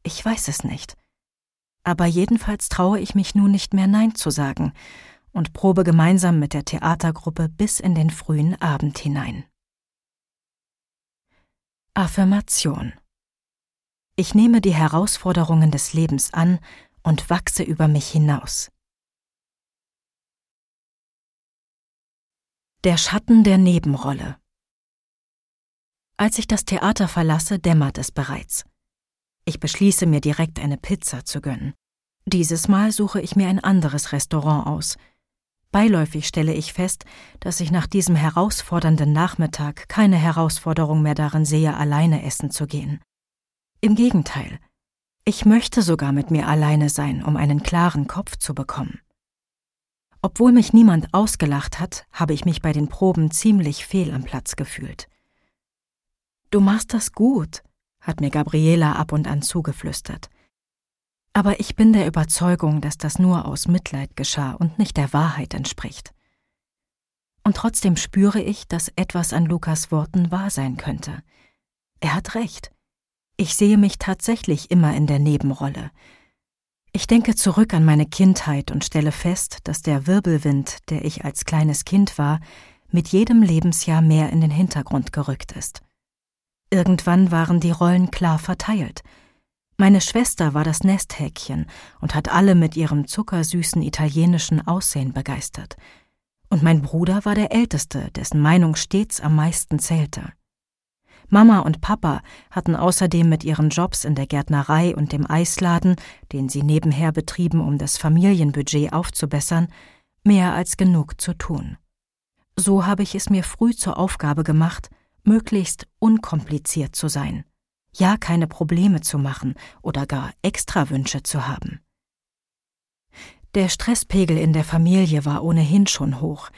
Ich weiß es nicht. Aber jedenfalls traue ich mich nun nicht mehr Nein zu sagen und probe gemeinsam mit der Theatergruppe bis in den frühen Abend hinein. Affirmation. Ich nehme die Herausforderungen des Lebens an und wachse über mich hinaus. Der Schatten der Nebenrolle. Als ich das Theater verlasse, dämmert es bereits. Ich beschließe, mir direkt eine Pizza zu gönnen. Dieses Mal suche ich mir ein anderes Restaurant aus. Beiläufig stelle ich fest, dass ich nach diesem herausfordernden Nachmittag keine Herausforderung mehr darin sehe, alleine essen zu gehen. Im Gegenteil, ich möchte sogar mit mir alleine sein, um einen klaren Kopf zu bekommen. Obwohl mich niemand ausgelacht hat, habe ich mich bei den Proben ziemlich fehl am Platz gefühlt. »Du machst das gut«, hat mir Gabriela ab und an zugeflüstert. Aber ich bin der Überzeugung, dass das nur aus Mitleid geschah und nicht der Wahrheit entspricht. Und trotzdem spüre ich, dass etwas an Lukas Worten wahr sein könnte. Er hat recht. Ich sehe mich tatsächlich immer in der Nebenrolle. Ich denke zurück an meine Kindheit und stelle fest, dass der Wirbelwind, der ich als kleines Kind war, mit jedem Lebensjahr mehr in den Hintergrund gerückt ist. Irgendwann waren die Rollen klar verteilt. Meine Schwester war das Nesthäkchen und hat alle mit ihrem zuckersüßen italienischen Aussehen begeistert. Und mein Bruder war der Älteste, dessen Meinung stets am meisten zählte. Mama und Papa hatten außerdem mit ihren Jobs in der Gärtnerei und dem Eisladen, den sie nebenher betrieben, um das Familienbudget aufzubessern, mehr als genug zu tun. So habe ich es mir früh zur Aufgabe gemacht, möglichst unkompliziert zu sein, ja keine Probleme zu machen oder gar Extrawünsche zu haben. Der Stresspegel in der Familie war ohnehin schon hoch,